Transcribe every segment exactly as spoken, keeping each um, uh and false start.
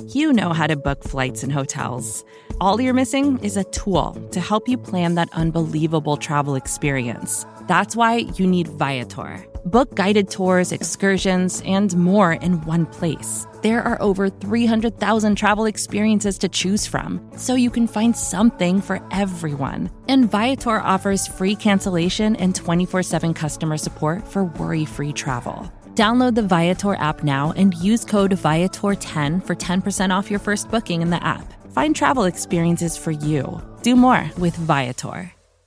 You know how to book flights and hotels. All you're missing is a tool to help you plan that unbelievable travel experience. That's why you need Viator. Book guided tours, excursions, and more in one place. There are over three hundred thousand travel experiences to choose from, so you can find something for everyone. And Viator offers free cancellation and twenty-four seven customer support for worry-free travel. Download the Viator app now and use code Viator ten for ten percent off your first booking in the app. Find travel experiences for you. Do more with Viator.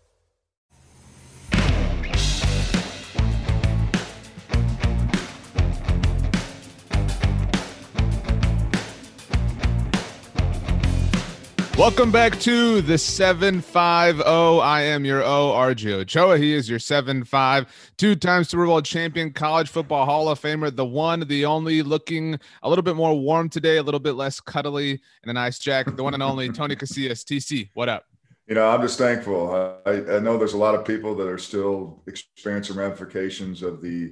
Welcome back to the seven five zero. I am your O, R J Ochoa. He is your seven five, two-time Super Bowl champion, college football Hall of Famer, the one, the only, looking a little bit more warm today, a little bit less cuddly in a nice jacket, the one and only Tony Casillas. T C, what up? You know, I'm just thankful. I, I know there's a lot of people that are still experiencing ramifications of the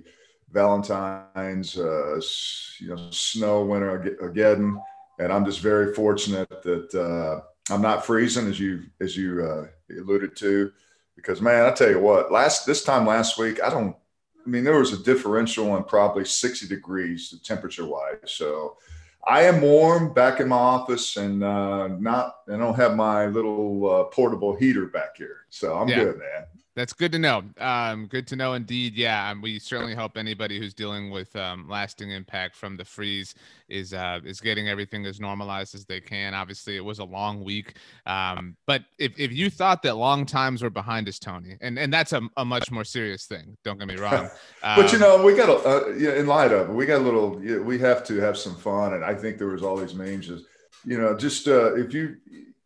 Valentine's, uh, you know, snow winter again, and I'm just very fortunate that uh, I'm not freezing, as you as you uh, alluded to, because man, I tell you what, last this time last week, I don't. I mean, there was a differential on probably sixty degrees temperature wise. So I am warm back in my office, and uh, not. I don't have my little uh, portable heater back here, so I'm yeah. good, man. That's good to know. Um, good to know indeed. Yeah, um, we certainly hope anybody who's dealing with um, lasting impact from the freeze is uh, is getting everything as normalized as they can. Obviously, it was a long week, um, but if, if you thought that long times were behind us, Tony, and, and that's a, a much more serious thing. Don't get me wrong. Um, but you know, we got a uh, yeah, in light of it, we got a little. Yeah, we have to have some fun, and I think there was all these memes. Is, you know, just uh, if you,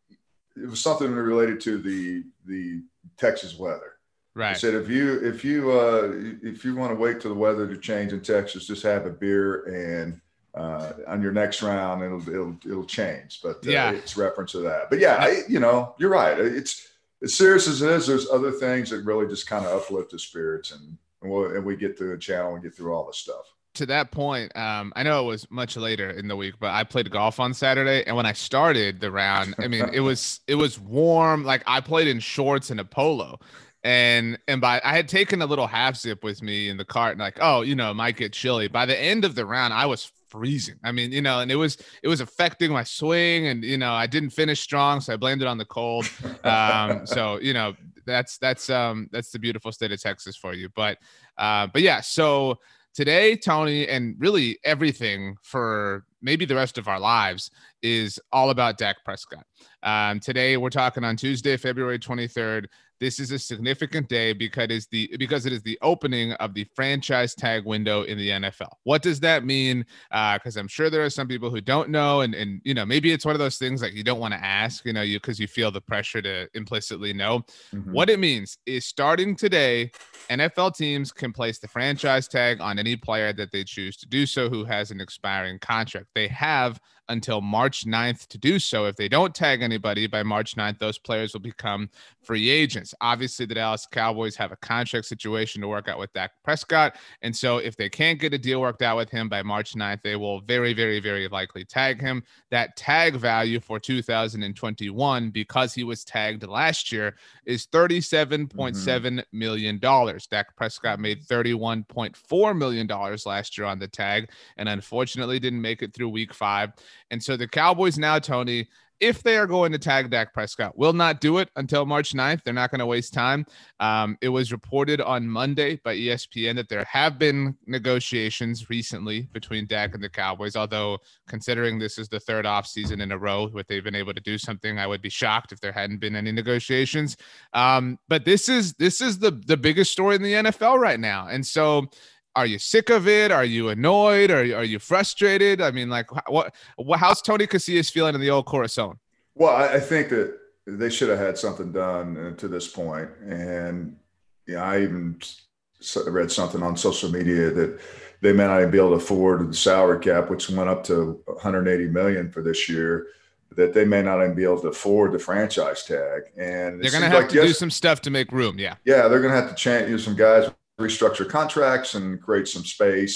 it was something related to the the Texas weather. Right. I said, if you if you uh, if you want to wait till the weather to change in Texas, just have a beer, and uh, on your next round, it'll it'll it'll change. But uh, yeah, it's reference to that. But yeah, I, you know, you're right. It's as serious as it is. There's other things that really just kind of uplift the spirits, and and, we'll, and we get through the channel and get through all this stuff. To that point, um, I know it was much later in the week, but I played golf on Saturday, and when I started the round, I mean, it was it was warm. Like I played in shorts and a polo. And and by I had taken a little half zip with me in the cart, and like, oh, you know, it might get chilly. By the end of the round, I was freezing. I mean, you know, and it was it was affecting my swing, and you know, I didn't finish strong, so I blamed it on the cold. Um, so you know, that's that's um that's the beautiful state of Texas for you. But uh, but yeah, so today, Tony, and really everything for maybe the rest of our lives is all about Dak Prescott. Um, today, we're talking on Tuesday, February twenty-third. This is a significant day because it is the because it is the opening of the franchise tag window in the N F L. What does that mean? Because uh, I'm sure there are some people who don't know, and and you know, maybe it's one of those things like you don't want to ask, you know, you because you feel the pressure to implicitly know. Mm-hmm. What it means is starting today, N F L teams can place the franchise tag on any player that they choose to do so who has an expiring contract. They have until March ninth to do so. If they don't tag anybody by March ninth, those players will become free agents. Obviously, the Dallas Cowboys have a contract situation to work out with Dak Prescott. And so if they can't get a deal worked out with him by March ninth, they will very, very, very likely tag him. That tag value for two thousand twenty-one, because he was tagged last year, is thirty-seven point seven mm-hmm. million dollars. Dak Prescott made thirty-one point four million dollars last year on the tag, and unfortunately didn't make it through week five. And so the Cowboys now, Tony, if they are going to tag Dak Prescott, will not do it until March ninth. They're not going to waste time. Um, it was reported on Monday by E S P N that there have been negotiations recently between Dak and the Cowboys, although considering this is the third offseason in a row where they've been able to do something, I would be shocked if there hadn't been any negotiations. Um, but this is this is the, the biggest story in the N F L right now. And so are you sick of it? Are you annoyed? Are you, are you frustrated? I mean, like, what, what how's Tony Casillas feeling in the old Corazon? Well, I, I think that they should have had something done to this point. And yeah, you know, I even read something on social media that they may not even be able to afford the salary cap, which went up to one hundred eighty million dollars for this year, that they may not even be able to afford the franchise tag. And they're going to have like to yes, do some stuff to make room. Yeah. Yeah. They're going to have to change, you know, some guys restructure contracts and create some space.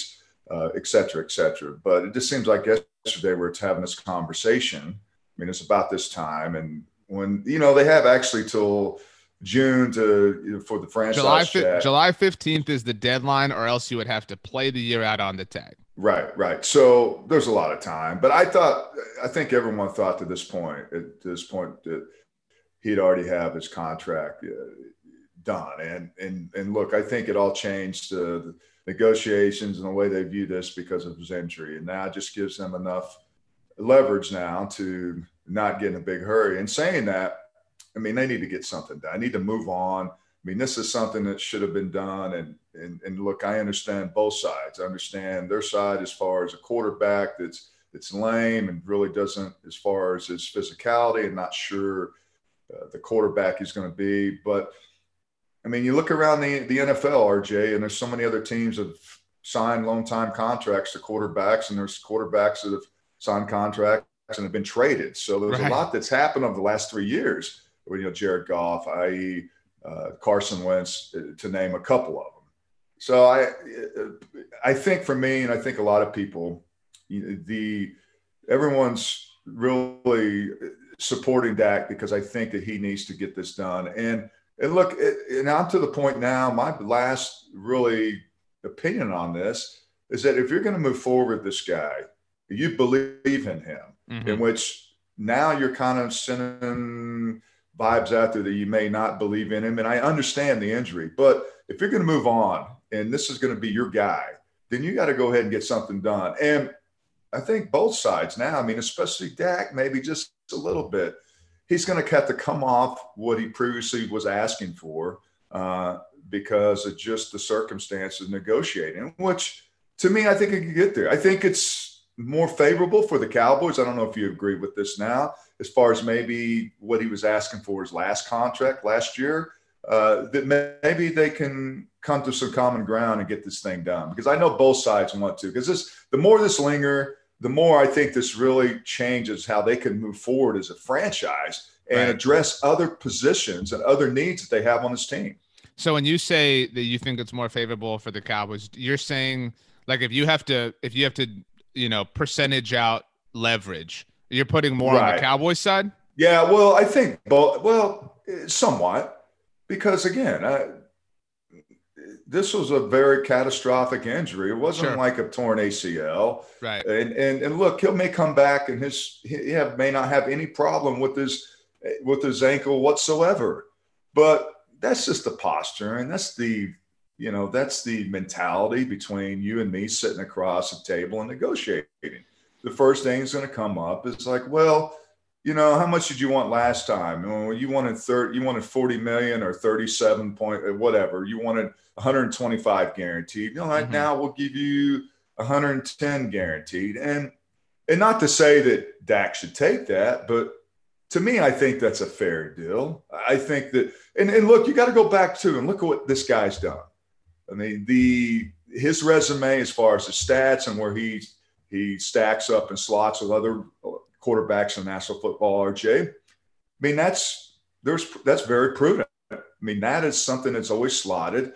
uh, et cetera, et cetera. But it just seems like yesterday we're having this conversation. I mean, it's about this time. And when, you know, they have actually till June to, you know, for the franchise July, tag. July fifteenth is the deadline, or else you would have to play the year out on the tag. Right, right. So there's a lot of time. But I thought, I think everyone thought to this point, at this point, that he'd already have his contract uh, done. And, and, and look, I think it all changed uh, the negotiations and the way they view this because of his injury. And now it just gives them enough leverage now to not get in a big hurry. And saying that, I mean, they need to get something done. I need to move on. I mean, this is something that should have been done. And, and, and look, I understand both sides. I understand their side as far as a quarterback that's, that's lame and really doesn't, as far as his physicality, and not sure uh, the quarterback he's going to be. But I mean, you look around the, the N F L, R J, and there's so many other teams that have signed long time contracts to quarterbacks, and there's quarterbacks that have signed contracts and have been traded. So there's right. a lot that's happened over the last three years. You know, Jared Goff, that is, uh, Carson Wentz, to name a couple of them. So I, I think for me, and I think a lot of people, the everyone's really supporting Dak because I think that he needs to get this done. And and look, and I'm to the point now. My last really opinion on this is that if you're going to move forward with this guy, you believe in him, mm-hmm. in which now you're kind of sending vibes out there that you may not believe in him. And I understand the injury, but if you're going to move on and this is going to be your guy, then you got to go ahead and get something done. And I think both sides now, I mean, especially Dak, maybe just a little bit, he's going to have to come off what he previously was asking for uh, because of just the circumstances negotiating, which to me, I think it can get there. I think it's more favorable for the Cowboys. I don't know if you agree with this now, as far as maybe what he was asking for his last contract last year, uh, that maybe they can come to some common ground and get this thing done. Because I know both sides want to, because this, the more this linger, the more I think this really changes how they can move forward as a franchise and right. address other positions and other needs that they have on this team. So when you say that you think it's more favorable for the Cowboys, you're saying like if you have to, if you have to, you know, percentage out leverage, you're putting more right. on the Cowboys side? Yeah, well, I think both. Well, somewhat, because again, I, this was a very catastrophic injury. It wasn't sure. like a torn A C L, right? And and and look, he may come back and his he have, may not have any problem with his with his ankle whatsoever. But that's just the posture, and that's the you know that's the mentality between you and me sitting across the table and negotiating. The first thing that's going to come up is like, well, you know, how much did you want last time? Well, you wanted thirty, you wanted forty million or thirty-seven point, whatever. You wanted one hundred twenty-five guaranteed. You know, right mm-hmm. now we'll give you one hundred ten guaranteed. And and not to say that Dak should take that, but to me, I think that's a fair deal. I think that, and, and look, you got to go back to and look at what this guy's done. I mean, the his resume as far as the stats and where he's He stacks up and slots with other quarterbacks in National Football, R J. I mean, that's there's that's very prudent. I mean, that is something that's always slotted,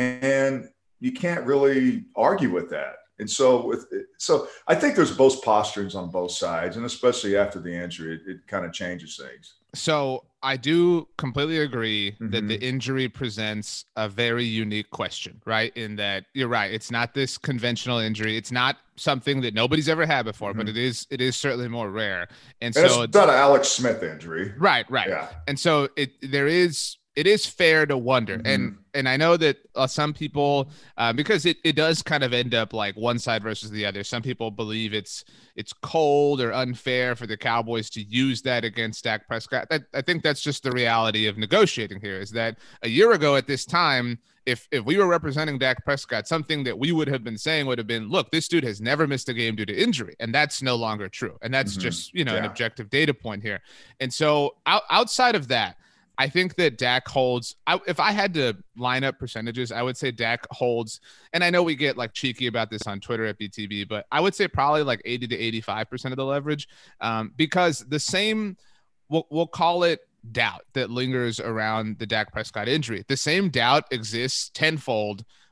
and you can't really argue with that. And so, with so I think there's both posturings on both sides, and especially after the injury, it, it kind of changes things. So I do completely agree mm-hmm. that the injury presents a very unique question, right? In that you're right. It's not this conventional injury. It's not something that nobody's ever had before, mm-hmm. but it is, it is certainly more rare. And, and so it's not an Alex Smith injury. Right. Right. Yeah. And so it, there is, it is fair to wonder. Mm-hmm. And, and I know that uh, some people, uh, because it, it does kind of end up like one side versus the other. Some people believe it's, it's cold or unfair for the Cowboys to use that against Dak Prescott. That, I think that's just the reality of negotiating here, is that a year ago at this time, if, if we were representing Dak Prescott, something that we would have been saying would have been, look, this dude has never missed a game due to injury. And that's no longer true. And that's mm-hmm. just, you know, yeah. an objective data point here. And so out, outside of that, I think that Dak holds, I, if I had to line up percentages, I would say Dak holds, and I know we get like cheeky about this on Twitter at B T B, but I would say probably like eighty to eighty-five percent of the leverage, um, because the same, we'll, we'll call it doubt that lingers around the Dak Prescott injury. The same doubt exists tenfold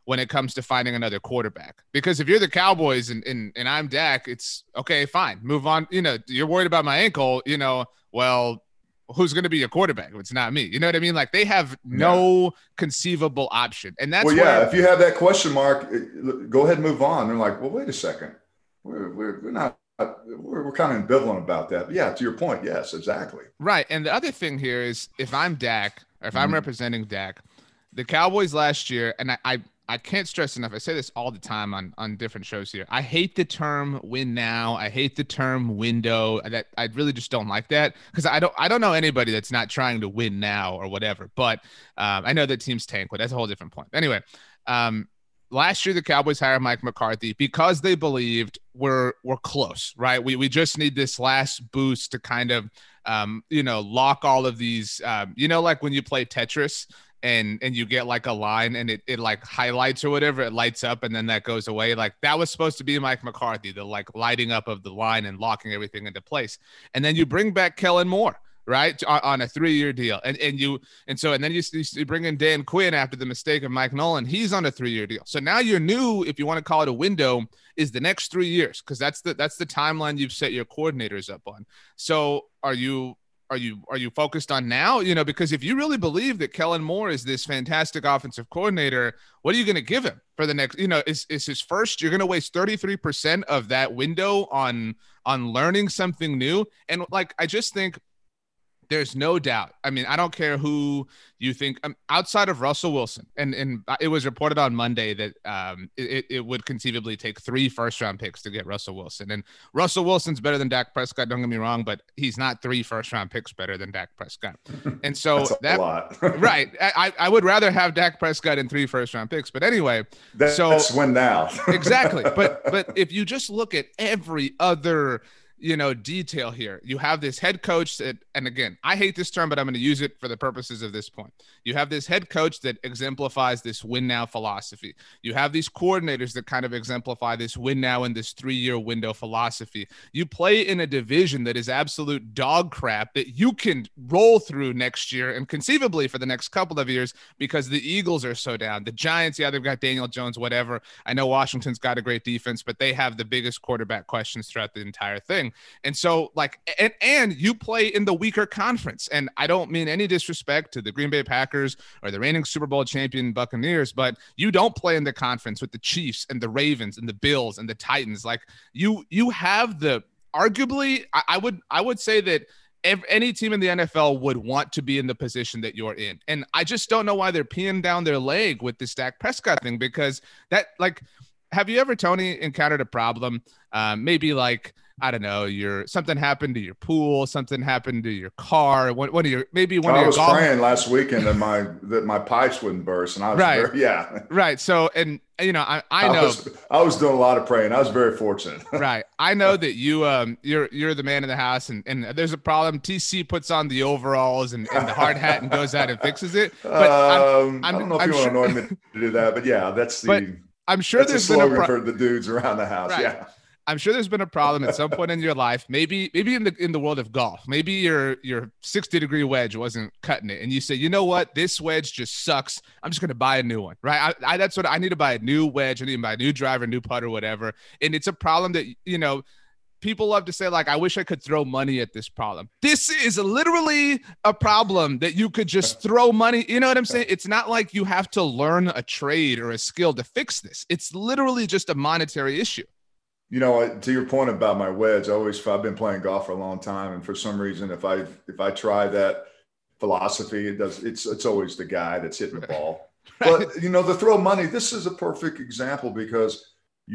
when it comes to finding another quarterback. Because if you're the Cowboys and, and, and I'm Dak, it's okay, fine, move on. You know, you're worried about my ankle, you know, well, who's going to be your quarterback if it's not me? You know what I mean? Like they have no yeah. conceivable option. And that's well, where, yeah, if you have that question mark, go ahead and move on. They're like, well, wait a second. We're, we're, we're not, we're, we're kind of ambivalent about that. But yeah, to your point. Yes, exactly. Right. And the other thing here is if I'm Dak or if mm-hmm. I'm representing Dak, the Cowboys last year, and I, I, I can't stress enough. I say this all the time on, on different shows here. I hate the term win now. I hate the term window. That I really just don't like that because I don't I don't know anybody that's not trying to win now or whatever. But um, I know that teams tank, but that's a whole different point. Anyway, um, last year the Cowboys hired Mike McCarthy because they believed we're we're close, right? We we just need this last boost to kind of um, you know lock all of these. Um, you know, like when you play Tetris. And and you get like a line and it, it like highlights or whatever, it lights up and then that goes away. Like that was supposed to be Mike McCarthy, the like lighting up of the line and locking everything into place. And then you bring back Kellen Moore, right, on, on a three-year deal. And and you and so and then you, you bring in Dan Quinn after the mistake of Mike Nolan. He's on a three-year deal. So now you're new, if you want to call it a window, is the next three years because that's the that's the timeline you've set your coordinators up on. So are you? Are you are you focused on now? You know, because if you really believe that Kellen Moore is this fantastic offensive coordinator, what are you going to give him for the next? You know, is is his first? You're going to waste thirty-three percent of that window on on learning something new. And like, I just think there's no doubt. I mean, I don't care who you think um, outside of Russell Wilson. And, and it was reported on Monday that um, it, it would conceivably take three first round picks to get Russell Wilson. And Russell Wilson's better than Dak Prescott. Don't get me wrong, but he's not three first round picks better than Dak Prescott. And so That's that, a lot. right. I, I would rather have Dak Prescott in three first round picks, but anyway, that's so win now. Exactly. But, but if you just look at every other, you know, detail here. You have this head coach that, and again, I hate this term, but I'm going to use it for the purposes of this point. You have this head coach that exemplifies this win now philosophy. You have these coordinators that kind of exemplify this win now in this three-year window philosophy. You play in a division that is absolute dog crap that you can roll through next year and conceivably for the next couple of years because the Eagles are so down. The Giants, yeah, they've got Daniel Jones, whatever. I know Washington's got a great defense, but they have the biggest quarterback questions throughout the entire thing. And so like, and, and you play in the weaker conference. And I don't mean any disrespect to the Green Bay Packers or the reigning Super Bowl champion Buccaneers, but you don't play in the conference with the Chiefs and the Ravens and the Bills and the Titans. Like you, you have the, arguably, I, I would, I would say that if any team in the N F L would want to be in the position that you're in. And I just don't know why they're peeing down their leg with this Dak Prescott thing, because that, like, have you ever, Tony, encountered a problem? Um, maybe like, I don't know, your something happened to your pool, something happened to your car. One, one of your maybe one I of your was golf- praying last weekend that my that my pipes wouldn't burst, and I was right, very, yeah, right. So, and you know, I, I know I was, I was doing a lot of praying. I was very fortunate. Right, I know that you um you're you're the man in the house, and and there's a problem. T C puts on the overalls and, and the hard hat and goes out and fixes it. But um, I'm, I'm, I don't know if I'm you sure- want to annoy me to do that, but yeah, that's the. But I'm sure that's there's a slogan been a pro- for the dudes around the house. Right. Yeah. I'm sure there's been a problem at some point in your life, maybe maybe in the in the world of golf. Maybe your your sixty degree wedge wasn't cutting it, and you say, you know what, this wedge just sucks. I'm just going to buy a new one, right? I, I that's what I need to buy a new wedge. I need to buy a new driver, new putter, whatever. And it's a problem that, you know, people love to say, like, I wish I could throw money at this problem. This is literally a problem that you could just throw money. You know what I'm saying? It's not like you have to learn a trade or a skill to fix this. It's literally just a monetary issue. You know, to your point about my wedge, I always, I've been playing golf for a long time. And for some reason, if I, if I try that philosophy, it does, it's, it's always the guy that's hitting the ball. Right. But, you know, the throw money, this is a perfect example because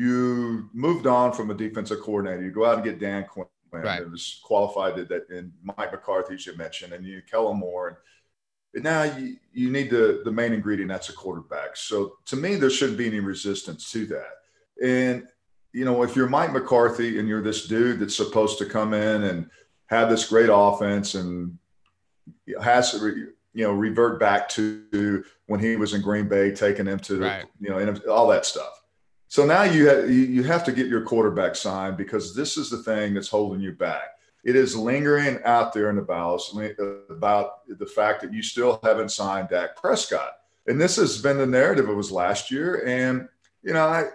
you moved on from a defensive coordinator. You go out and get Dan Quinn, right, that was qualified to that, and Mike McCarthy, as you mentioned, and you Kellen Moore. And now you, you need the, the main ingredient, that's a quarterback. So to me, there shouldn't be any resistance to that. And, you know, if you're Mike McCarthy and you're this dude that's supposed to come in and have this great offense and has to, re, you know, revert back to when he was in Green Bay, taking them to, right, you know, all that stuff. So now you have, you have to get your quarterback signed because this is the thing that's holding you back. It is lingering out there in the balance about the fact that you still haven't signed Dak Prescott. And this has been the narrative. It was last year. And, you know, I,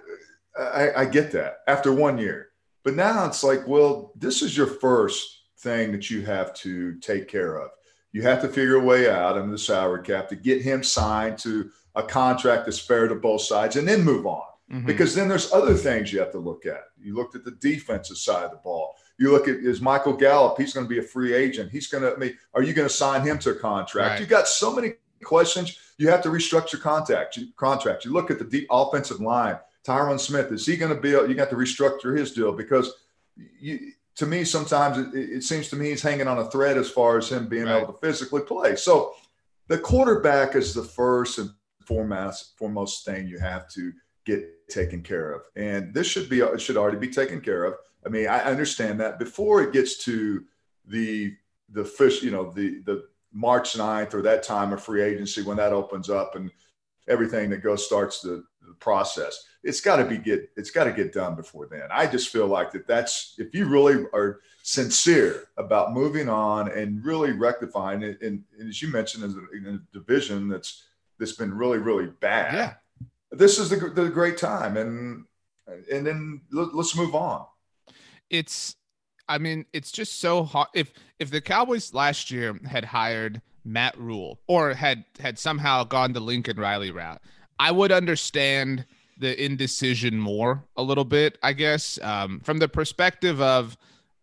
I, I get that after one year. But now it's like, well, this is your first thing that you have to take care of. You have to figure a way out under the salary cap to get him signed to a contract that's fair to both sides and then move on. Mm-hmm. Because then there's other things you have to look at. You looked at the defensive side of the ball. You look at, is Michael Gallup, he's going to be a free agent. He's going to, I mean, are you going to sign him to a contract? Right. You got so many questions. You have to restructure contract, contract. You look at the deep offensive line. Tyron Smith, is he going to be, you got to restructure his deal because you, to me, sometimes it, it seems to me he's hanging on a thread as far as him being right. able to physically play. So the quarterback is the first and foremost, foremost thing you have to get taken care of. And this should be, it should already be taken care of. I mean, I understand that before it gets to the, the fish, you know, the, the March ninth or that time of free agency, when that opens up and everything that goes, starts the, the process, it's got to be get, it's got to get done before then. I just feel like that that's, if you really are sincere about moving on and really rectifying it. And, and as you mentioned, as a, in a division that's, that's been really, really bad. Yeah. This is the, the great time. And, and then let, let's move on. It's, I mean, it's just so hard. If, if the Cowboys last year had hired Matt Rule or had, had somehow gone the Lincoln Riley route, I would understand the indecision more a little bit, I guess, um, from the perspective of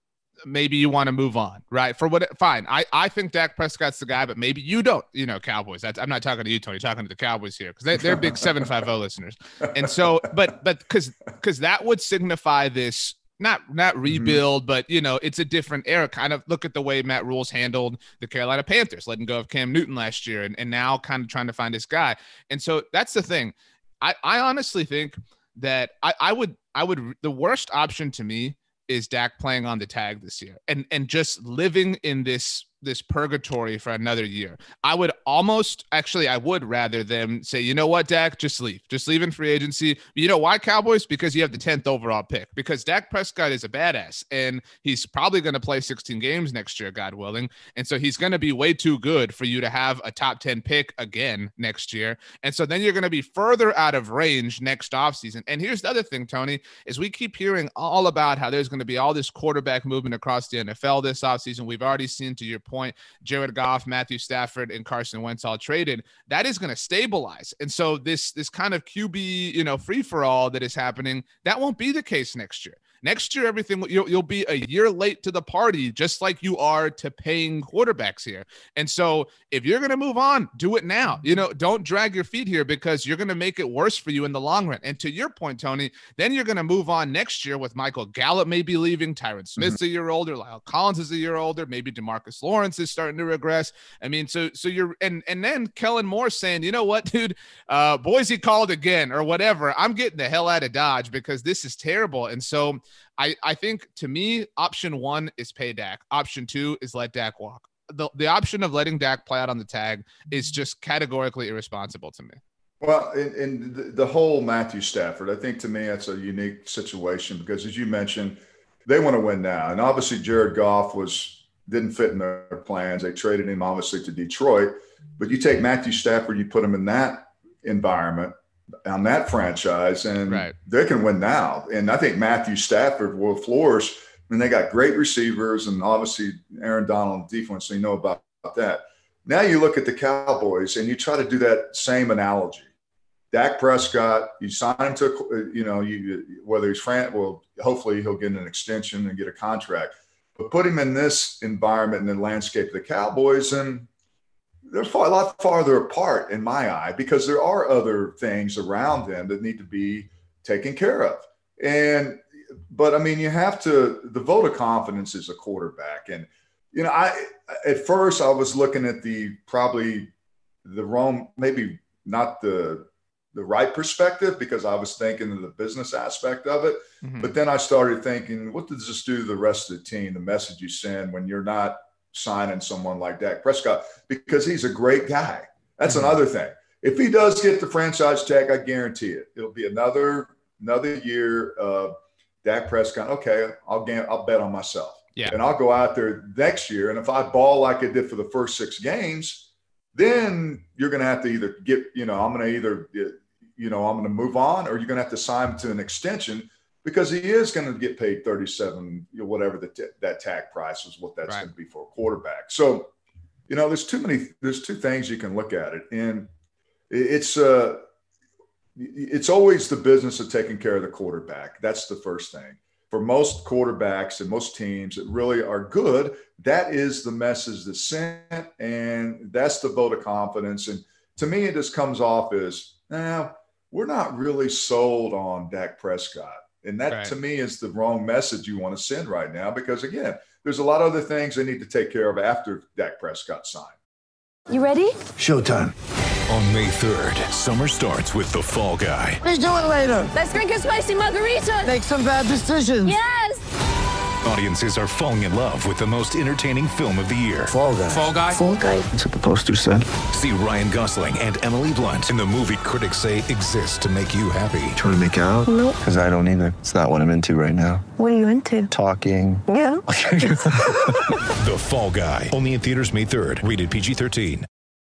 maybe you want to move on, right? For what, fine. I, I think Dak Prescott's the guy, but maybe you don't, you know, Cowboys. That's, I'm not talking to you, Tony, talking to the Cowboys here because they, they're big seven five zero listeners. And so, but, but because, because that would signify this, not, not rebuild, mm-hmm. but, you know, it's a different era. Kind of look at the way Matt Rule's handled the Carolina Panthers, letting go of Cam Newton last year and, and now kind of trying to find this guy. And so that's the thing. I, I honestly think that I, I would I would the worst option to me is Dak playing on the tag this year and and just living in this this purgatory for another year. I would almost actually I would rather them say, you know what, Dak, just leave. Just leave in free agency. You know why, Cowboys? Because you have the tenth overall pick. Because Dak Prescott is a badass and he's probably going to play sixteen games next year, God willing. And so he's going to be way too good for you to have a top ten pick again next year. And so then you're going to be further out of range next offseason. And here's the other thing, Tony, is we keep hearing all about how there's going to be all this quarterback movement across the N F L this offseason. We've already seen, to your point, Jared Goff, Matthew Stafford, and Carson Wentz all traded. That is going to stabilize. And so this, this kind of Q B, you know, free-for-all that is happening, that won't be the case next year. Next year, everything you'll, you'll be a year late to the party, just like you are to paying quarterbacks here. And so if you're going to move on, do it now. You know, don't drag your feet here because you're going to make it worse for you in the long run. And to your point, Tony, then you're going to move on next year with Michael Gallup maybe leaving, Tyron Smith's mm-hmm. a year older, Lyle Collins is a year older, maybe DeMarcus Lawrence is starting to regress. I mean, so so you're and and then Kellen Moore saying, you know what, dude, uh, Boise called again or whatever. I'm getting the hell out of Dodge because this is terrible. And so I, I think, to me, option one is pay Dak. Option two is let Dak walk. The, the option of letting Dak play out on the tag is just categorically irresponsible to me. Well, and, and the, the whole Matthew Stafford, I think to me that's a unique situation because, as you mentioned, they want to win now. And obviously Jared Goff was didn't fit in their plans. They traded him, obviously, to Detroit. But you take Matthew Stafford, you put him in that environment, on that franchise, and right. they can win now. And I think Matthew Stafford will flourish. And they got great receivers and obviously Aaron Donald on defense, so you know about, about that. Now you look at the Cowboys and you try to do that same analogy. Dak Prescott, you sign him to, you know, you whether he's Fran, well, hopefully he'll get an extension and get a contract. But put him in this environment and the landscape of the Cowboys, and they're far, a lot farther apart in my eye because there are other things around them that need to be taken care of. And, but I mean, you have to, the vote of confidence is a quarterback. And, you know, I, at first I was looking at the, probably the wrong, maybe not the, the right perspective because I was thinking of the business aspect of it. Mm-hmm. But then I started thinking, what does this do to the rest of the team? The message you send when you're not signing someone like Dak Prescott, because he's a great guy. That's mm-hmm. another thing. If he does get the franchise tag, I guarantee it. It'll be another another year of Dak Prescott. Okay, I'll I'll bet on myself. Yeah. And I'll go out there next year, and if I ball like I did for the first six games, then you're going to have to either get, you know, I'm going to either, you know, I'm going to move on, or you're going to have to sign him to an extension, because he is going to get paid thirty-seven, you know, whatever the t- that tag price is, what that's right. going to be for a quarterback. So, you know, there's too many, there's two things you can look at it. And it's, uh, it's always the business of taking care of the quarterback. That's the first thing. For most quarterbacks and most teams that really are good, that is the message that's sent, and that's the vote of confidence. And to me, it just comes off as, nah, we're not really sold on Dak Prescott. And that, right. to me, is the wrong message you want to send right now, because, again, there's a lot of other things they need to take care of after Dak Prescott signed. You ready? Showtime. On May third, summer starts with The Fall Guy. Let's do it later. Let's drink a spicy margarita. Make some bad decisions. Yes. Audiences are falling in love with the most entertaining film of the year. Fall Guy. Fall Guy? Fall Guy. That's what the poster said. See Ryan Gosling and Emily Blunt in the movie critics say exists to make you happy. Trying to make it out? Nope. Because I don't either. It's not what I'm into right now. What are you into? Talking. Yeah. The Fall Guy. Only in theaters May third. Rated P G thirteen.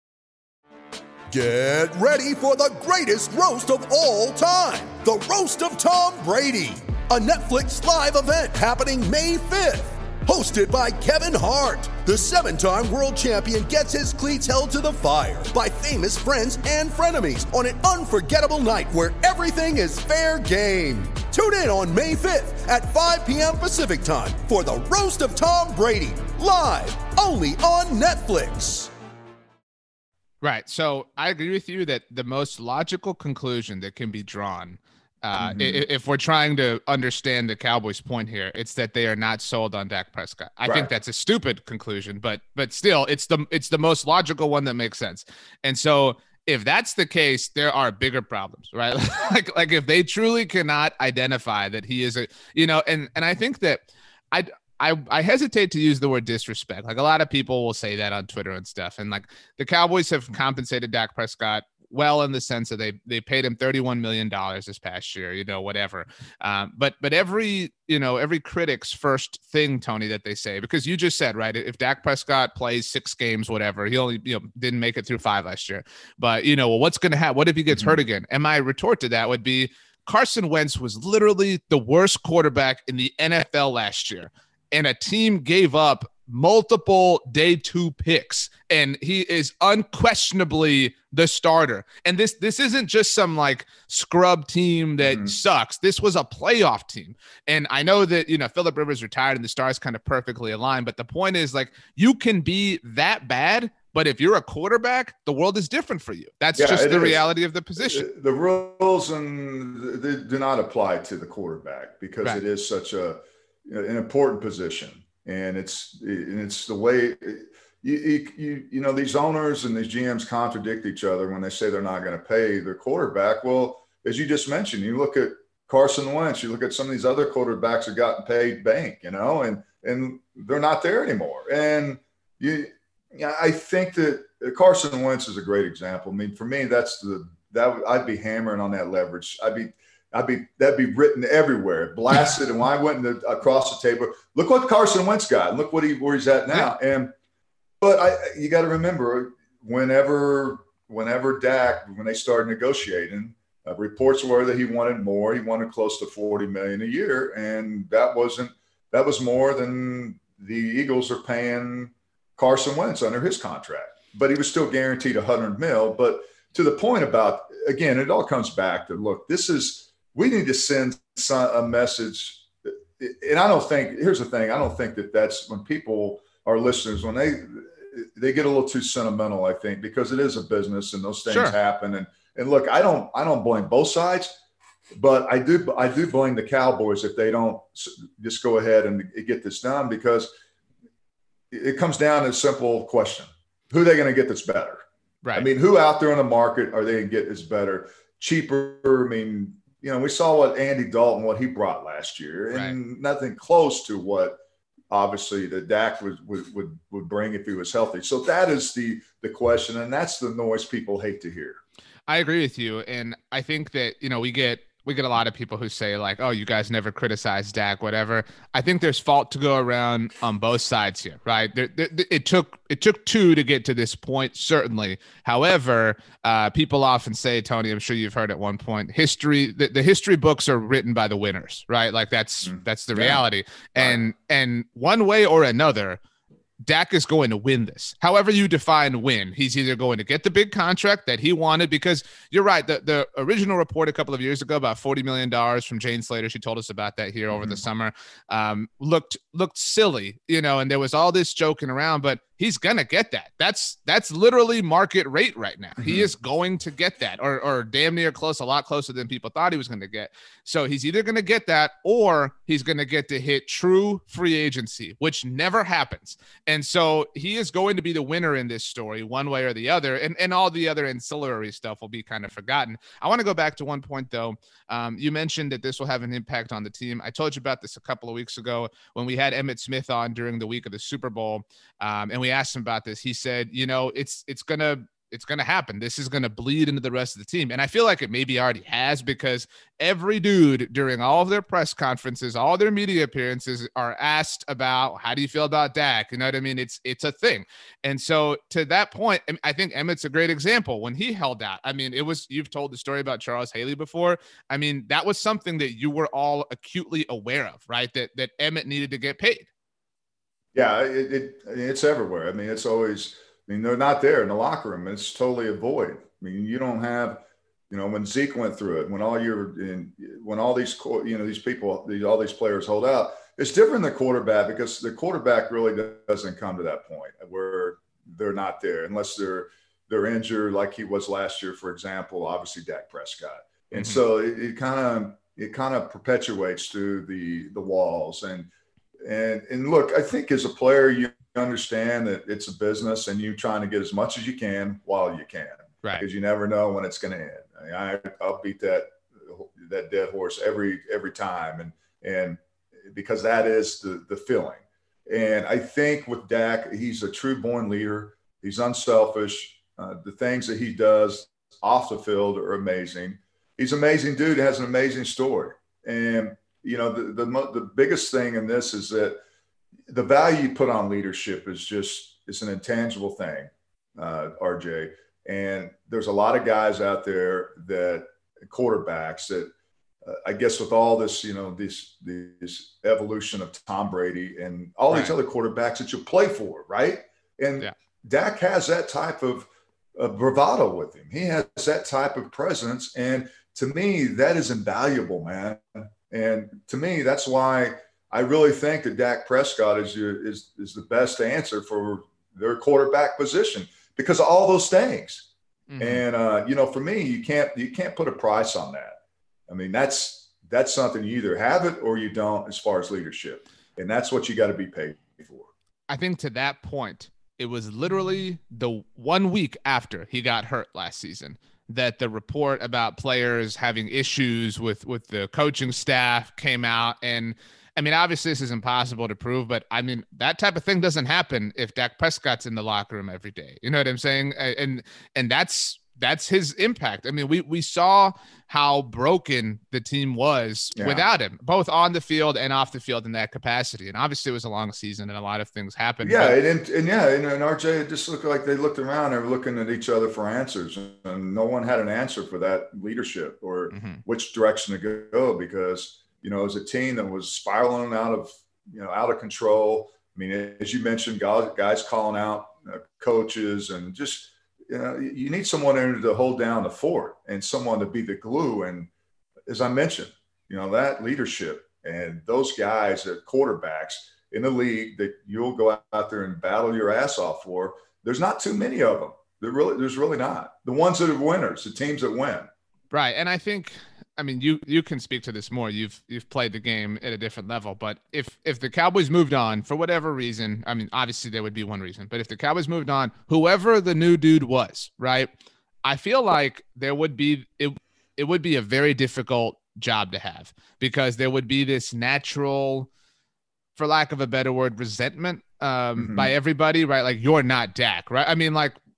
Get ready for the greatest roast of all time. The Roast of Tom Brady. A Netflix live event happening May fifth. Hosted by Kevin Hart. The seven-time world champion gets his cleats held to the fire by famous friends and frenemies on an unforgettable night where everything is fair game. Tune in on May fifth at five p.m. Pacific time for the Roast of Tom Brady. Live only on Netflix. Right. So I agree with you that the most logical conclusion that can be drawn, uh, mm-hmm. if, if we're trying to understand the Cowboys' point here, it's that they are not sold on Dak Prescott. I right. think that's a stupid conclusion, but but still, it's the it's the most logical one that makes sense. And so if that's the case, there are bigger problems, right? like like if they truly cannot identify that he is a, you know, and and I think that I. I, I hesitate to use the word disrespect. Like a lot of people will say that on Twitter and stuff. And like the Cowboys have compensated Dak Prescott well in the sense that they they paid him thirty-one million dollars this past year, you know, whatever. Um, but but every, you know, every critic's first thing, Tony, that they say, because you just said, right, if Dak Prescott plays six games, whatever, he only, you know, didn't make it through five last year. But, you know, well, what's going to happen? What if he gets mm-hmm. hurt again? And my retort to that would be Carson Wentz was literally the worst quarterback in the N F L last year. And a team gave up multiple day two picks, and he is unquestionably the starter. And this this isn't just some like scrub team that mm-hmm. sucks. This was a playoff team. And I know that, you know, Phillip Rivers retired and the stars kind of perfectly aligned, but the point is, like, you can be that bad, but if you're a quarterback, the world is different for you. That's yeah, just the is. reality of the position. The rules and they do not apply to the quarterback because right. it is such a an important position, and it's and it's the way you, you you know these owners and these G Ms contradict each other when they say they're not going to pay their quarterback. Well, as you just mentioned, you look at Carson Wentz, you look at some of these other quarterbacks that gotten paid bank, you know, and and they're not there anymore. And you, I think that Carson Wentz is a great example. I mean, for me, that's the that I'd be hammering on that leverage. I'd be I'd be that'd be written everywhere, blasted. And when I went the, across the table, look what Carson Wentz got, and look what he where he's at now. And but I, you got to remember, whenever whenever Dak, when they started negotiating, uh, reports were that he wanted more. He wanted close to forty million a year, and that wasn't that was more than the Eagles are paying Carson Wentz under his contract. But he was still guaranteed a hundred mil. But to the point about, again, it all comes back to, look, this is. We need to send a message. And I don't think, here's the thing. I don't think that that's when people, our listeners, when they, they get a little too sentimental, I think, because it is a business and those things sure. happen. And, and look, I don't, I don't blame both sides, but I do, I do blame the Cowboys if they don't just go ahead and get this done, because it comes down to a simple question. Who are they going to get that's better? Right. I mean, who out there in the market are they going to get that's better? Cheaper? I mean, you know, we saw what Andy Dalton, what he brought last year, and right. nothing close to what obviously the Dak would, would would would bring if he was healthy. So that is the the question, and that's the noise people hate to hear. I agree with you, and I think that, you know, we get we get a lot of people who say like, oh, you guys never criticize Dak, whatever. I think there's fault to go around on both sides here, right? There, there, it took it took two to get to this point, certainly. However, uh, people often say, Tony, I'm sure you've heard at one point, history, the, the history books are written by the winners, right? Like that's mm-hmm. that's the yeah. reality. And right. and one way or another, Dak is going to win this. However you define win, he's either going to get the big contract that he wanted, because you're right. The, the original report a couple of years ago about forty million dollars from Jane Slater, she told us about that here mm-hmm. over the summer, um, looked looked silly, you know, and there was all this joking around, but he's going to get that. That's that's literally market rate right now. Mm-hmm. He is going to get that, or, or damn near close, a lot closer than people thought he was going to get. So he's either going to get that, or he's going to get to hit true free agency, which never happens. And so he is going to be the winner in this story one way or the other. And, and all the other ancillary stuff will be kind of forgotten. I want to go back to one point, though. Um, you mentioned that this will have an impact on the team. I told you about this a couple of weeks ago when we had Emmitt Smith on during the week of the Super Bowl. Um, and we asked him about this. He said, you know, it's, it's going to, it's going to happen. This is going to bleed into the rest of the team. And I feel like it maybe already has, because every dude during all of their press conferences, all their media appearances are asked about, how do you feel about Dak? You know what I mean? It's, it's a thing. And so to that point, I think Emmitt's a great example when he held out. I mean, it was, you've told the story about Charles Haley before. I mean, that was something that you were all acutely aware of, right? That, that Emmitt needed to get paid. Yeah, it, it it's everywhere. I mean, it's always, I mean, they're not there in the locker room. It's totally a void. I mean, you don't have, you know, when Zeke went through it, when all your, in, when all these, you know, these people, these, all these players hold out, it's different than quarterback, because the quarterback really doesn't come to that point where they're not there unless they're, they're injured, like he was last year, for example, obviously Dak Prescott. And mm-hmm. so it kind of, it kind of perpetuates through the, the walls. And, And and look, I think as a player, you understand that it's a business, and you're trying to get as much as you can while you can, right? Because you never know when it's going to end. I mean, I, I'll beat that that dead horse every every time, and and because that is the the feeling. And I think with Dak, he's a true born leader. He's unselfish. Uh, the things that he does off the field are amazing. He's an amazing dude. Has an amazing story, and. You know, the, the the biggest thing in this is that the value you put on leadership is just, it's an intangible thing, uh, R J. And there's a lot of guys out there that quarterbacks that uh, I guess with all this, you know, this, this evolution of Tom Brady and all right. these other quarterbacks that you play for, right? And yeah. Dak has that type of, of bravado with him. He has that type of presence. And to me, that is invaluable, man. And to me, that's why I really think that Dak Prescott is your, is is the best answer for their quarterback position, because of all those things. Mm-hmm. And uh, you know, for me, you can't you can't put a price on that. I mean, that's that's something you either have it or you don't, as far as leadership, and that's what you got to be paid for. I think to that point, it was literally the one week after he got hurt last season that the report about players having issues with, with the coaching staff came out. And I mean, obviously this is impossible to prove, but I mean, that type of thing doesn't happen if Dak Prescott's in the locker room every day. You know what I'm saying? And, and that's, that's his impact. I mean, we, we saw how broken the team was yeah. without him, both on the field and off the field in that capacity. And obviously it was a long season and a lot of things happened. Yeah. But- and, and yeah. And, and R J, it just looked like they looked around, they were looking at each other for answers, and no one had an answer for that leadership or mm-hmm. which direction to go, because, you know, it was a team that was spiraling out of, you know, out of control. I mean, as you mentioned, guys, guys calling out uh, coaches, and just, you know, you need someone in to hold down the fort and someone to be the glue. And as I mentioned, you know, that leadership and those guys that quarterbacks in the league that you'll go out there and battle your ass off for, there's not too many of them. There really, there's really not. The ones that are winners, the teams that win. Right. And I think, I mean, you you can speak to this more. You've you've played the game at a different level. But if if the Cowboys moved on for whatever reason, I mean, obviously there would be one reason. But if the Cowboys moved on, whoever the new dude was, right, I feel like there would be it. It would be a very difficult job to have, because there would be this natural, for lack of a better word, resentment um, mm-hmm. by everybody, right? Like, you're not Dak, right? I mean, like,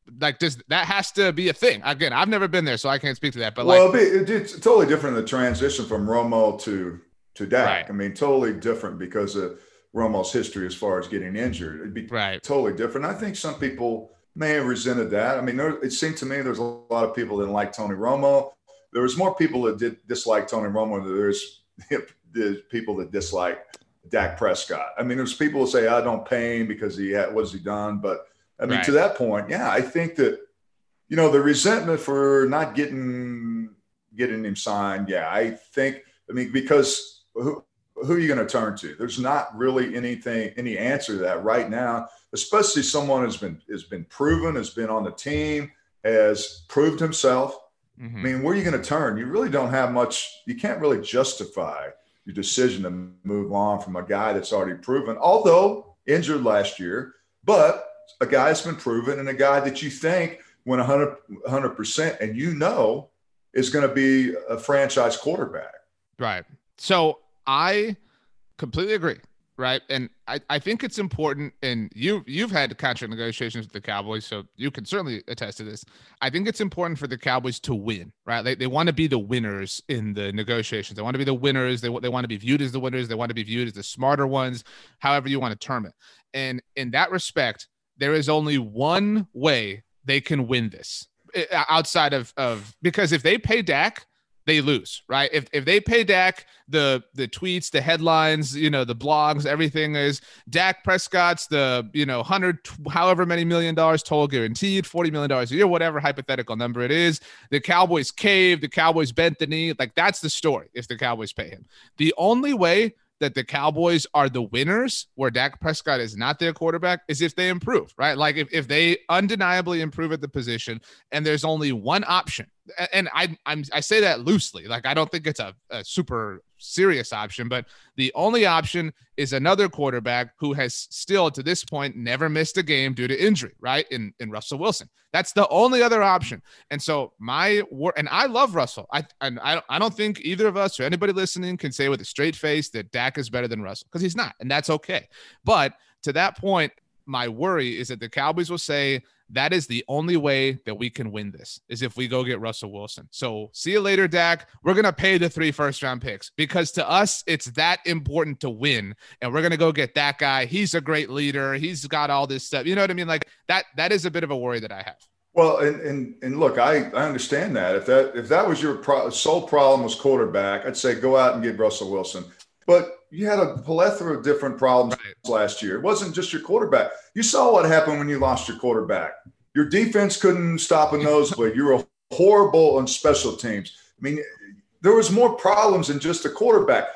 like, does that has to be a thing? Again, I've never been there, so I can't speak to that. But well, like, it'd be, it's totally different in the transition from Romo to to Dak. Right. I mean, totally different because of Romo's history as far as getting injured. It'd be right. totally different. I think some people may have resented that. I mean, there, it seemed to me there's a lot of people that didn't like Tony Romo. There was more people that did dislike Tony Romo than there's the people that dislike Dak Prescott. I mean, there's people who say, I don't pay him because he had, what has he done? But I mean, right. to that point, yeah, I think that, you know, the resentment for not getting, getting him signed. Yeah. I think, I mean, because who, who are you going to turn to? There's not really anything, any answer to that right now, especially someone who's been, has been proven, has been on the team, has proved himself. Mm-hmm. I mean, where are you going to turn? You really don't have much. You can't really justify your decision to move on from a guy that's already proven, although injured last year, but a guy that's been proven and a guy that you think went one hundred percent and you know is going to be a franchise quarterback. Right. So I completely agree. Right. And I, I think it's important, and you, you've had contract negotiations with the Cowboys, so you can certainly attest to this. I think it's important for the Cowboys to win, right? They, they want to be the winners in the negotiations. They want to be the winners. They, they want to be viewed as the winners. They want to be viewed as the smarter ones, however you want to term it. And in that respect, there is only one way they can win this outside of, of because if they pay Dak, they lose, right? If if they pay Dak, the the tweets, the headlines, you know, the blogs, everything is Dak Prescott's the, you know, hundred, however many million dollars total guaranteed, forty million dollars a year, whatever hypothetical number it is. The Cowboys caved, the Cowboys bent the knee. Like, that's the story if the Cowboys pay him. The only way that the Cowboys are the winners where Dak Prescott is not their quarterback is if they improve, right? Like if, if they undeniably improve at the position and there's only one option, and I I'm, I say that loosely, like I don't think it's a, a super serious option, but the only option is another quarterback who has still to this point never missed a game due to injury, right? In in Russell Wilson. That's the only other option. And so my wor- and I love Russell. I and I don't, I don't think either of us or anybody listening can say with a straight face that Dak is better than Russell, because he's not, and that's okay. But to that point, my worry is that the Cowboys will say that is the only way that we can win this is if we go get Russell Wilson. So see you later, Dak. We're going to pay the three first round picks because to us, it's that important to win. And we're going to go get that guy. He's a great leader. He's got all this stuff. You know what I mean? Like that, that is a bit of a worry that I have. Well, and, and, and look, I, I understand that if that, if that was your pro- sole problem was quarterback, I'd say go out and get Russell Wilson. But you had a plethora of different problems right. last year. It wasn't just your quarterback. You saw what happened when you lost your quarterback. Your defense couldn't stop a nosebleed. You were horrible on special teams. I mean, there was more problems than just a quarterback.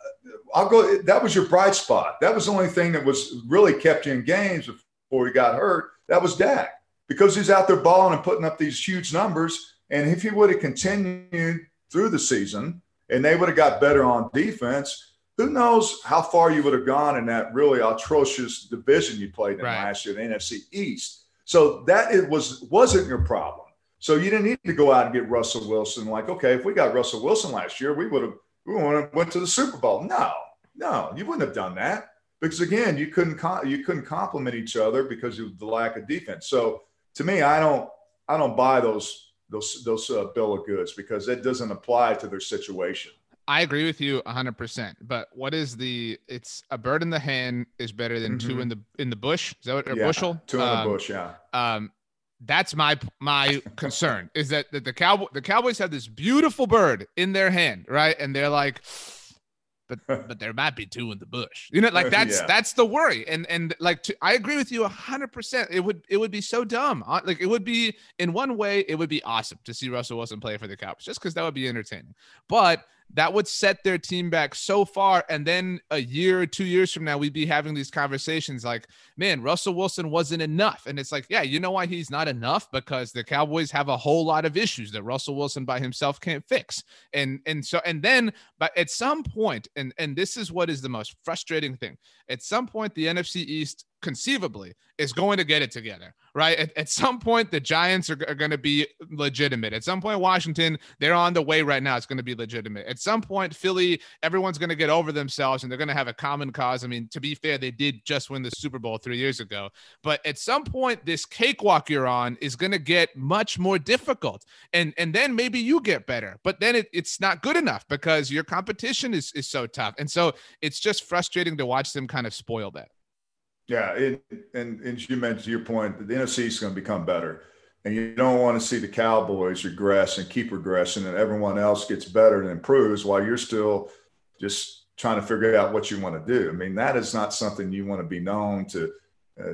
I'll go. That was your bright spot. That was the only thing that was really kept you in games before he got hurt. That was Dak, because he's out there balling and putting up these huge numbers. And if he would have continued through the season and they would have got better on defense, who knows how far you would have gone in that really atrocious division you played in right. last year, the N F C East. So that it was, wasn't your problem. So you didn't need to go out and get Russell Wilson. Like, okay, if we got Russell Wilson last year, we would have we would have went to the Super Bowl. No, no, you wouldn't have done that because again, you couldn't you couldn't complement each other because of the lack of defense. So to me, I don't I don't buy those those those uh, bill of goods because it doesn't apply to their situation. I agree with you one hundred percent. But what is the? It's a bird in the hand is better than mm-hmm. two in the in the bush. Is that what? Or yeah, bushel? Two in um, the bush. Yeah. Um, that's my my concern is that, that the cowboy the Cowboys have this beautiful bird in their hand, right? And they're like, but but there might be two in the bush. You know, like that's yeah. that's the worry. And and like to, I agree with you one hundred percent. It would it would be so dumb. Like it would be in one way, it would be awesome to see Russell Wilson play for the Cowboys just because that would be entertaining. But that would set their team back so far. And then a year or two years from now, we'd be having these conversations like, man, Russell Wilson wasn't enough. And it's like, yeah, you know why he's not enough? Because the Cowboys have a whole lot of issues that Russell Wilson by himself can't fix. And, and so, and then, but at some point, and, and this is what is the most frustrating thing. At some point, the N F C East conceivably is going to get it together, right? At, at some point, the Giants are, are going to be legitimate. At some point, Washington, they're on the way right now. It's going to be legitimate. At some point, Philly, everyone's going to get over themselves and they're going to have a common cause. I mean, to be fair, they did just win the Super Bowl three years ago. But at some point, this cakewalk you're on is going to get much more difficult. And, and then maybe you get better. But then it, it's not good enough because your competition is, is so tough. And so it's just frustrating to watch them kind of spoil that. Yeah, it, and, and you mentioned your point, the N F C is going to become better. And you don't want to see the Cowboys regress and keep regressing and everyone else gets better and improves while you're still just trying to figure out what you want to do. I mean, that is not something you want to be known to uh,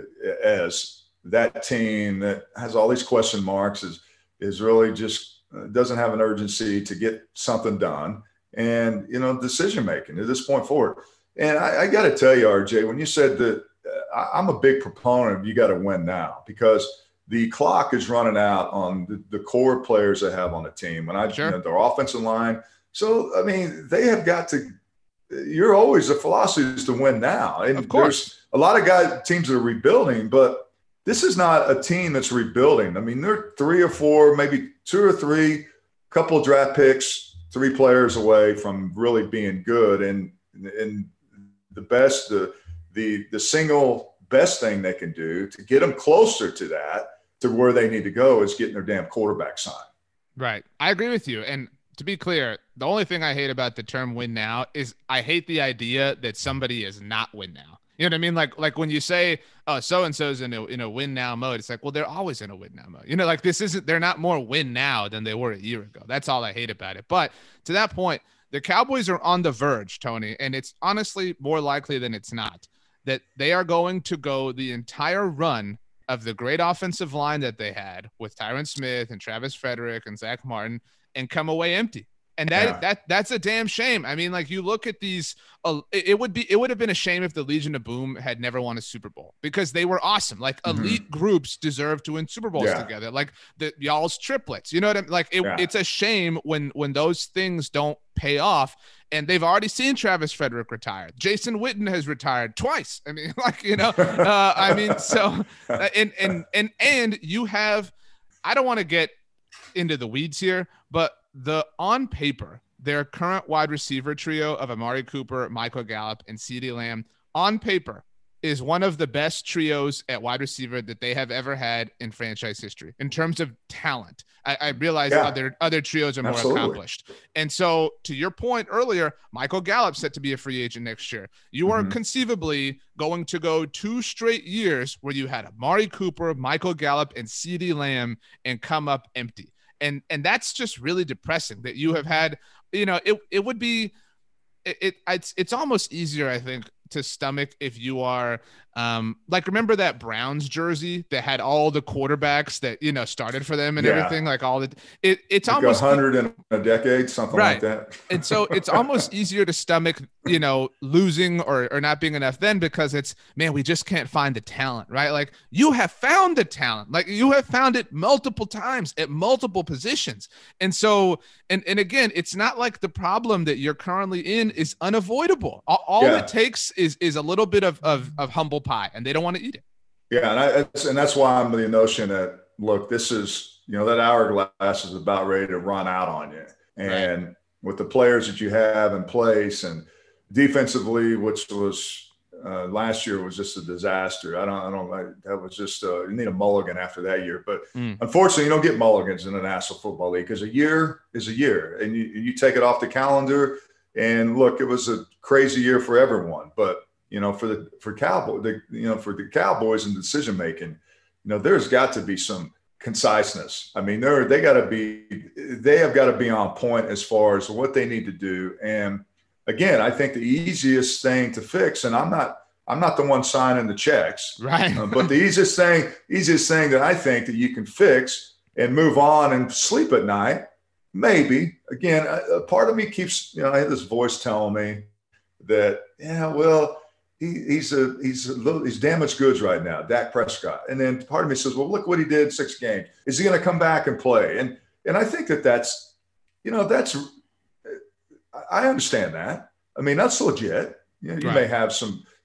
as that team that has all these question marks is, is really just uh, doesn't have an urgency to get something done and, you know, decision-making at this point forward. And I, I got to tell you, R J, when you said that, I'm a big proponent of you got to win now because the clock is running out on the, the core players they have on the team. And I, sure. you know, their offensive line. So, I mean, they have got to, you're always, the philosophy is to win now. And of course, there's a lot of guys, teams that are rebuilding, but this is not a team that's rebuilding. I mean, they're three or four, maybe two or three, couple of draft picks, three players away from really being good. And, and the best, the, the the single best thing they can do to get them closer to that, to where they need to go, is getting their damn quarterback signed. Right. I agree with you. And to be clear, the only thing I hate about the term win now is I hate the idea that somebody is not win now. You know what I mean? Like, like when you say, oh, so-and-so's in a, in a win now mode, it's like, well, they're always in a win now mode. You know, like this isn't, they're not more win now than they were a year ago. That's all I hate about it. But to that point, the Cowboys are on the verge, Tony, and it's honestly more likely than it's not that they are going to go the entire run of the great offensive line that they had with Tyron Smith and Travis Frederick and Zach Martin and come away empty. And that, yeah. that that's a damn shame. I mean, like you look at these, uh, it, it would be, it would have been a shame if the Legion of Boom had never won a Super Bowl because they were awesome. Like mm-hmm. elite groups deserve to win Super Bowls yeah. together. Like the y'all's triplets, you know what I mean? Like it, yeah. it's a shame when, when those things don't pay off. And they've already seen Travis Frederick retire. Jason Witten has retired twice. I mean, like, you know, uh, I mean, so, uh, and, and, and, and you have, I don't want to get into the weeds here, but the on paper, their current wide receiver trio of Amari Cooper, Michael Gallup, and CeeDee Lamb on paper is one of the best trios at wide receiver that they have ever had in franchise history in terms of talent. I, I realize yeah. other other trios are more Absolutely. accomplished. And so to your point earlier, Michael Gallup set to be a free agent next year. You are mm-hmm. conceivably going to go two straight years where you had Amari Cooper, Michael Gallup, and CeeDee Lamb and come up empty. And and that's just really depressing that you have had, you know, it it would be, it, it it's it's almost easier, I think, to stomach if you are um like, remember that Browns jersey that had all the quarterbacks that, you know, started for them and yeah. everything, like all the it it's like almost a hundred in a decade, something right. like that. And so it's almost easier to stomach, you know, losing or, or not being enough then, because it's, man, we just can't find the talent, right? Like you have found the talent, like you have found it multiple times at multiple positions. And so, and, and again, it's not like the problem that you're currently in is unavoidable. All, all yeah. it takes is, is a little bit of, of, of humble pie, and they don't want to eat it. Yeah. And I, and that's why I'm the notion that, look, this is, you know, that hourglass is about ready to run out on you. And right. with the players that you have in place, and defensively, which was uh, last year was just a disaster. I don't, I don't like that was just uh, you need a mulligan after that year. But mm. unfortunately, you don't get mulligans in the National Football League because a year is a year, and you you take it off the calendar. And look, it was a crazy year for everyone, but you know, for the for Cowboy, the, you know, for the Cowboys and decision making, you know, there's got to be some conciseness. I mean, they're they got to be they have got to be on point as far as what they need to do. And again, I think the easiest thing to fix, and I'm not I'm not the one signing the checks, right? uh, but the easiest thing easiest thing that I think that you can fix and move on and sleep at night. Maybe, again, a, a part of me keeps, you know, I have this voice telling me that, yeah, well, he, he's a he's a little, he's damaged goods right now, Dak Prescott. And then part of me says, well, look what he did in six games. Is he going to come back and play? And and I think that that's, you know, that's, I understand that. I mean, that's legit. You know, you right. may have some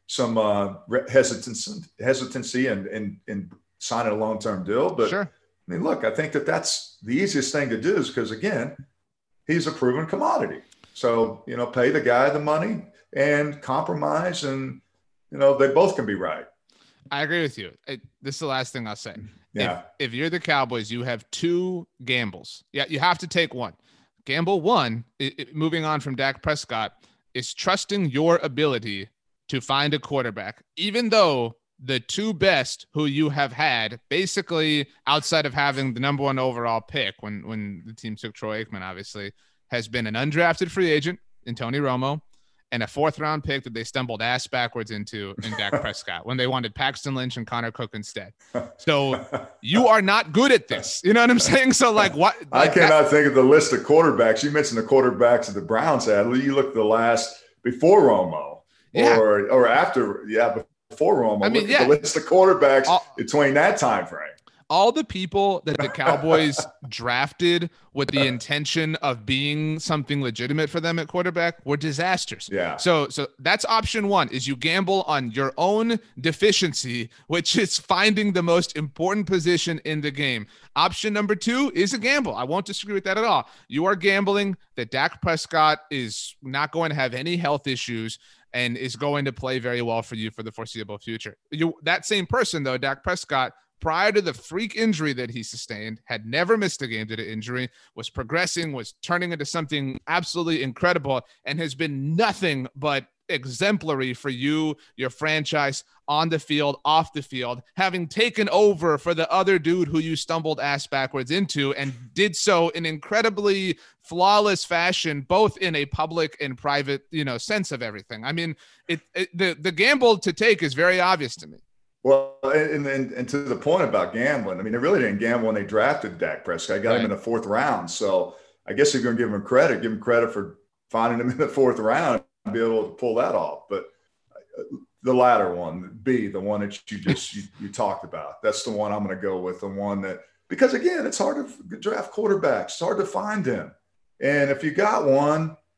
some uh, hesitancy, hesitancy and in, in, in signing a long-term deal. But sure. I mean, look, I think that that's the easiest thing to do is because, again, he's a proven commodity. So, you know, pay the guy the money and compromise, and, you know, they both can be right. I agree with you. It, this is the last thing I'll say. Yeah. If, if you're the Cowboys, you have two gambles. Yeah, you have to take one. Gamble one, it, it, moving on from Dak Prescott, is trusting your ability to find a quarterback, even though the two best who you have had, basically outside of having the number one overall pick when, when the team took Troy Aikman, obviously, has been an undrafted free agent in Tony Romo and a fourth round pick that they stumbled ass backwards into in Dak Prescott when they wanted Paxton Lynch and Connor Cook instead. So you are not good at this. You know what I'm saying? So like what? Like I cannot that, think of the list of quarterbacks. You mentioned the quarterbacks that the Browns had. You look at the last before Romo yeah. or, or after. Yeah. Before Romo. I mean, look yeah. at the list of quarterbacks all, between that time frame. All the people that the Cowboys drafted with the intention of being something legitimate for them at quarterback were disasters. Yeah. So, so that's option one, is you gamble on your own deficiency, which is finding the most important position in the game. Option number two is a gamble. I won't disagree with that at all. You are gambling that Dak Prescott is not going to have any health issues and is going to play very well for you for the foreseeable future. You, that same person, though, Dak Prescott, prior to the freak injury that he sustained, had never missed a game due to injury, was progressing, was turning into something absolutely incredible, and has been nothing but exemplary for you, your franchise, on the field, off the field, having taken over for the other dude who you stumbled ass backwards into, and did so in incredibly flawless fashion, both in a public and private, you know, sense of everything. I mean, it, it the, the gamble to take is very obvious to me. Well, and, and and to the point about gambling, I mean, they really didn't gamble when they drafted Dak Prescott. I got right. him in the fourth round. So I guess if you're going to give him credit, give him credit for finding him in the fourth round and be able to pull that off. But the latter one, B, the one that you just you, you talked about, that's the one I'm going to go with, the one that – because, again, it's hard to draft quarterbacks. It's hard to find them. And if you got one –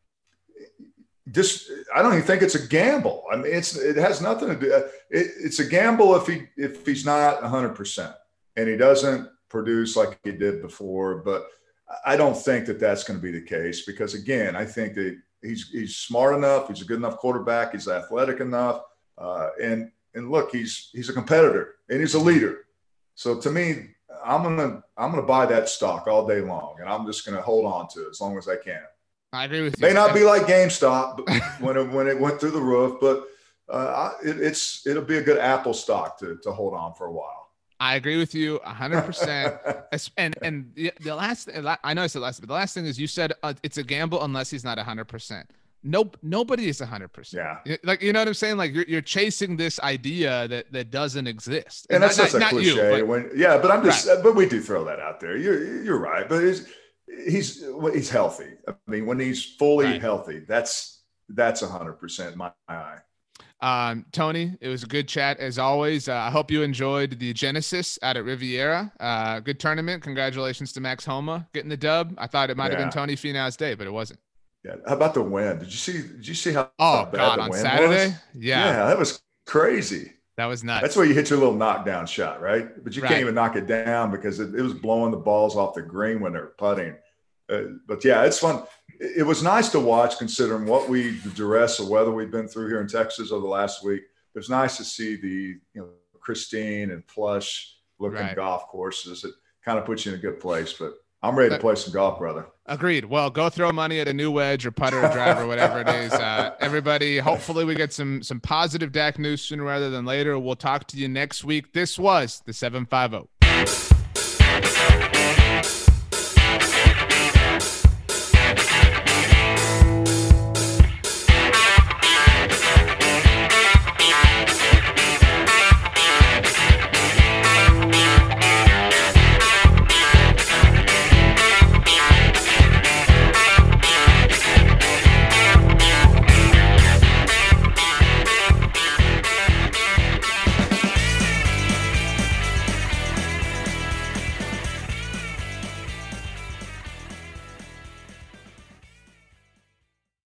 Just, I don't even think it's a gamble. I mean, it's it has nothing to do. It, it's a gamble if he if he's not one hundred percent and he doesn't produce like he did before. But I don't think that that's going to be the case because, again, I think that he's he's smart enough. He's a good enough quarterback. He's athletic enough. Uh, and and look, he's he's a competitor and he's a leader. So to me, I'm gonna I'm gonna buy that stock all day long, and I'm just gonna hold on to it as long as I can. I agree with you. May not be like GameStop when it, when it went through the roof, but uh, it, it's it'll be a good Apple stock to to hold on for a while. I agree with you one hundred percent. And and the, the last, I know I said last, but the last thing is you said uh, it's a gamble unless he's not one hundred percent. Nope, nobody is one hundred percent. Yeah. Like, you know what I'm saying? Like you're you're chasing this idea that that doesn't exist. And, and that's not, just not, a not cliche. You, but, when, yeah, but I'm just, right. but we do throw that out there. You're you're right, but he's he's he's healthy. I mean, when he's fully right. healthy, that's that's one hundred percent in my eye. Um, Tony, it was a good chat as always. Uh, I hope you enjoyed the Genesis out at Riviera. Uh, good tournament. Congratulations to Max Homa getting the dub. I thought it might have yeah. been Tony Finau's day, but it wasn't. Yeah. How about the win? Did you see? Did you see how? Oh how bad God, the on win Saturday, was? yeah, yeah, that was crazy. That was nuts. That's where you hit your little knockdown shot, right? But you right. can't even knock it down because it, it was blowing the balls off the green when they were putting. Uh, but yeah, it's fun. It, it was nice to watch considering what we, the duress of weather we've been through here in Texas over the last week. It was nice to see the, you know, pristine and plush looking right. golf courses. It kind of puts you in a good place, but I'm ready to play some golf, brother. Agreed. Well, go throw money at a new wedge or putter or driver, whatever it is. Uh, everybody, hopefully we get some some positive Dak news sooner rather than later. We'll talk to you next week. This was the seven fifty.